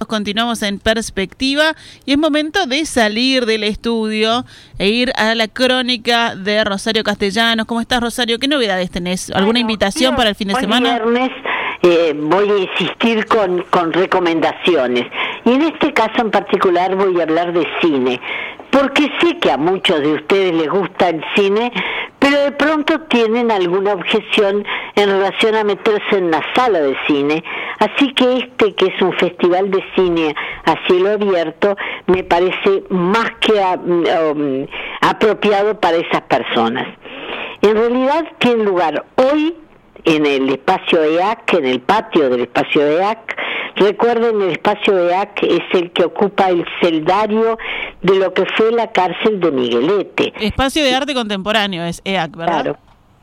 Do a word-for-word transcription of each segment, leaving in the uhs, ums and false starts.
Continuamos en Perspectiva y es momento de salir del estudio e ir a la crónica de Rosario Castellanos. ¿Cómo estás, Rosario? ¿Qué novedades tenés? ¿Alguna bueno, invitación para el fin de hoy semana? Viernes eh, voy a insistir con, con recomendaciones y en este caso en particular voy a hablar de cine, porque sé que a muchos de ustedes les gusta el cine, pero de pronto tienen alguna objeción en relación a meterse en la sala de cine, así que este, que es un festival de cine a cielo abierto, me parece más que a, um, apropiado para esas personas. En realidad tiene lugar hoy en el espacio E A C, en el patio del espacio E A C. Recuerden, el espacio E A C es el que ocupa el celdario de lo que fue la cárcel de Miguelete. Espacio de Arte Contemporáneo es E A C, ¿verdad? Claro.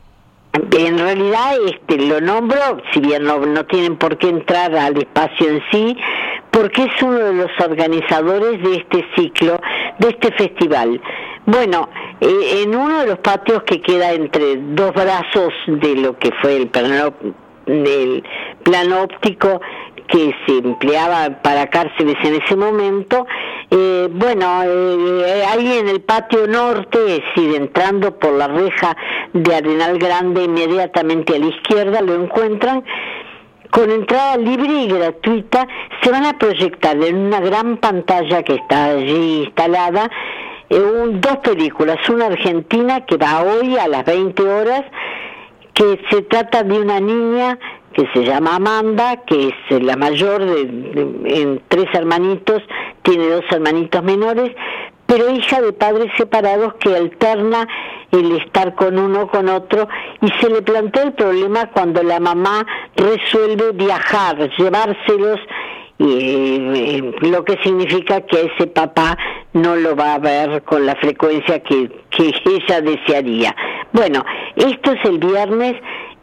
En realidad este lo nombro, si bien no, no tienen por qué entrar al espacio en sí, porque es uno de los organizadores de este ciclo, de este festival. Bueno, eh, en uno de los patios que queda entre dos brazos de lo que fue el plano, el plano óptico que se empleaba para cárceles en ese momento, eh, bueno, eh, ahí en el patio norte, es decir, entrando por la reja de Arenal Grande, inmediatamente a la izquierda lo encuentran. Con entrada libre y gratuita se van a proyectar en una gran pantalla que está allí instalada eh, un, dos películas, una argentina que va hoy a las veinte horas, que se trata de una niña que se llama Amanda, que es la mayor de, de, en tres hermanitos, tiene dos hermanitos menores, pero hija de padres separados que alterna el estar con uno o con otro, y se le plantea el problema cuando la mamá resuelve viajar, llevárselos, y eh, lo que significa que ese papá no lo va a ver con la frecuencia que, que ella desearía. Bueno, esto es el viernes.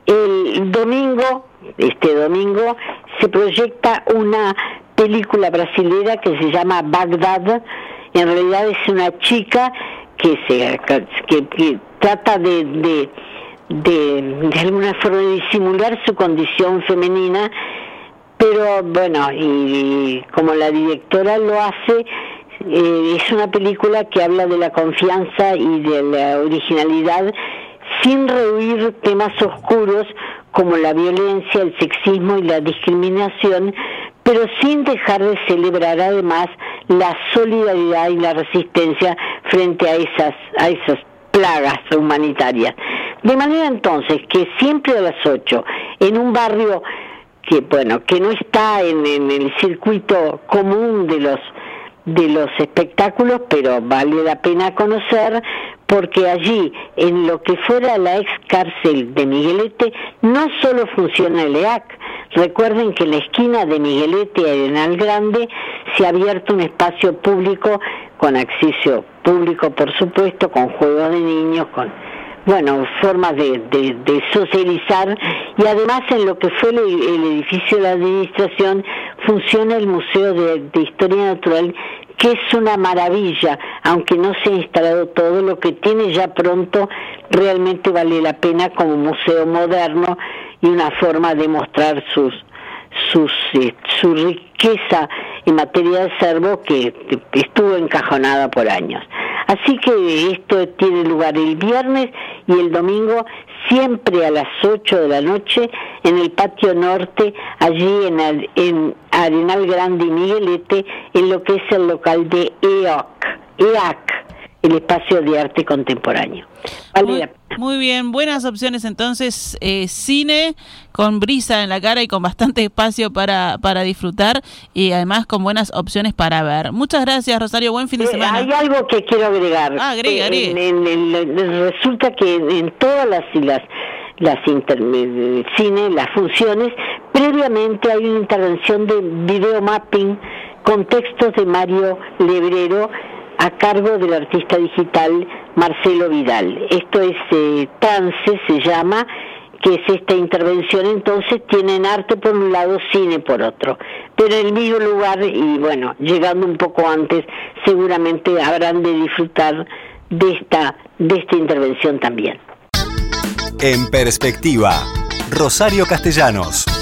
El domingo, este domingo, se proyecta una película brasilera que se llama Bagdad. En realidad es una chica que se que, que trata de, de, de, de alguna forma de disimular su condición femenina, pero bueno, y como la directora lo hace, eh, es una película que habla de la confianza y de la originalidad, sin rehuir temas oscuros como la violencia, el sexismo y la discriminación, pero sin dejar de celebrar además la solidaridad y la resistencia frente a esas, a esas plagas humanitarias. De manera entonces que siempre a las ocho, en un barrio que bueno, que no está en, en el circuito común de los de los espectáculos, pero vale la pena conocer, porque allí, en lo que fuera la ex cárcel de Miguelete, no solo funciona el E A C. Recuerden que en la esquina de Miguelete y Arenal Grande se ha abierto un espacio público, con acceso público por supuesto, con juegos de niños, con bueno, formas de, de, de socializar, y además en lo que fue el, el edificio de la administración funciona el Museo de, de Historia Natural, que es una maravilla, aunque no se ha instalado todo, lo que tiene ya pronto realmente vale la pena como museo moderno y una forma de mostrar sus sus eh, su riqueza en materia de acervo que estuvo encajonada por años. Así que esto tiene lugar el viernes y el domingo, siempre a las ocho de la noche, en el patio norte, allí en, en Arenal Grande y Miguelete, en lo que es el local de E A C, E A C, el espacio de arte contemporáneo. Vale. Muy, muy bien, buenas opciones entonces, eh, cine con brisa en la cara y con bastante espacio para, para disfrutar, y además con buenas opciones para ver. Muchas gracias, Rosario, buen fin de semana. Eh, hay algo que quiero agregar. Ah, agrega, agrega. Eh, en, en, en, resulta que en todas las las, las inter, el cine, las funciones, previamente hay una intervención de video mapping con textos de Mario Lebrero, a cargo del artista digital Marcelo Vidal. Esto es eh, Trance, se llama, que es esta intervención. Entonces tienen arte por un lado, cine por otro, pero en el mismo lugar, y bueno, llegando un poco antes, seguramente habrán de disfrutar de esta, de esta intervención también. En Perspectiva, Rosario Castellanos.